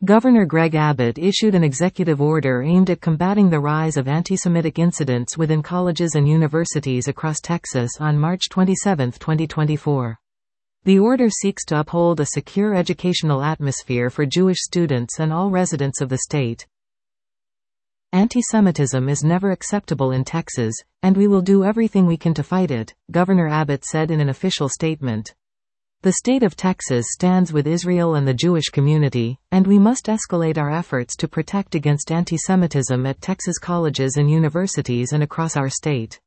Governor Greg Abbott issued an executive order aimed at combating the rise of anti-Semitic incidents within colleges and universities across Texas on March 27, 2024. The order seeks to uphold a secure educational atmosphere for Jewish students and all residents of the state. Anti-Semitism is never acceptable in Texas, and we will do everything we can to fight it, Governor Abbott said in an official statement. The state of Texas stands with Israel and the Jewish community, and we must escalate our efforts to protect against anti-Semitism at Texas colleges and universities and across our state.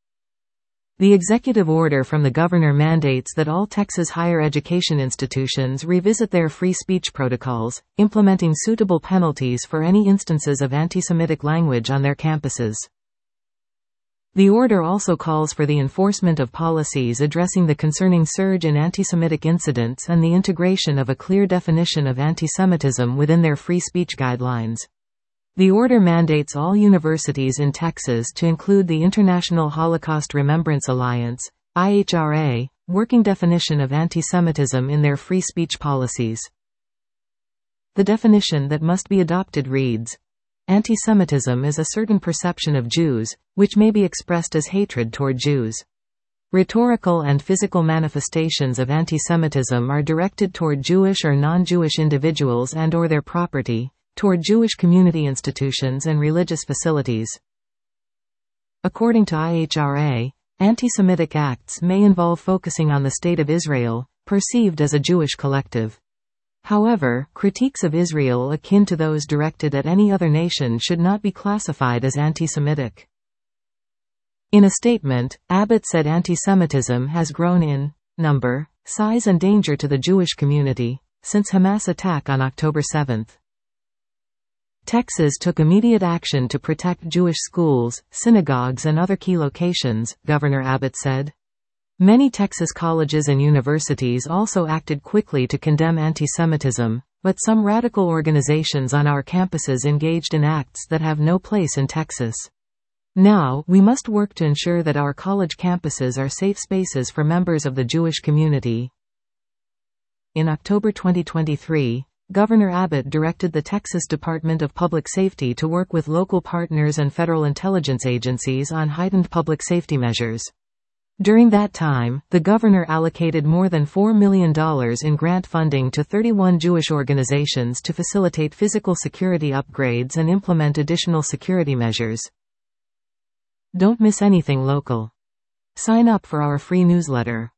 The executive order from the governor mandates that all Texas higher education institutions revisit their free speech protocols, implementing suitable penalties for any instances of anti-Semitic language on their campuses. The order also calls for the enforcement of policies addressing the concerning surge in anti-Semitic incidents and the integration of a clear definition of anti-Semitism within their free speech guidelines. The order mandates all universities in Texas to include the International Holocaust Remembrance Alliance (IHRA) working definition of anti-Semitism in their free speech policies. The definition that must be adopted reads, "Anti-Semitism is a certain perception of Jews, which may be expressed as hatred toward Jews. Rhetorical and physical manifestations of anti-Semitism are directed toward Jewish or non-Jewish individuals and/or their property, toward Jewish community institutions and religious facilities." According to IHRA, anti-Semitic acts may involve focusing on the State of Israel, perceived as a Jewish collective. However, critiques of Israel akin to those directed at any other nation should not be classified as anti-Semitic. In a statement, Abbott said anti-Semitism has grown in number, size and danger to the Jewish community since Hamas attack on October 7. Texas took immediate action to protect Jewish schools, synagogues and other key locations, Governor Abbott said. Many Texas colleges and universities also acted quickly to condemn anti-Semitism, but some radical organizations on our campuses engaged in acts that have no place in Texas. Now, we must work to ensure that our college campuses are safe spaces for members of the Jewish community. In October 2023, Governor Abbott directed the Texas Department of Public Safety to work with local partners and federal intelligence agencies on heightened public safety measures. During that time, the governor allocated more than $4 million in grant funding to 31 Jewish organizations to facilitate physical security upgrades and implement additional security measures. Don't miss anything local. Sign up for our free newsletter.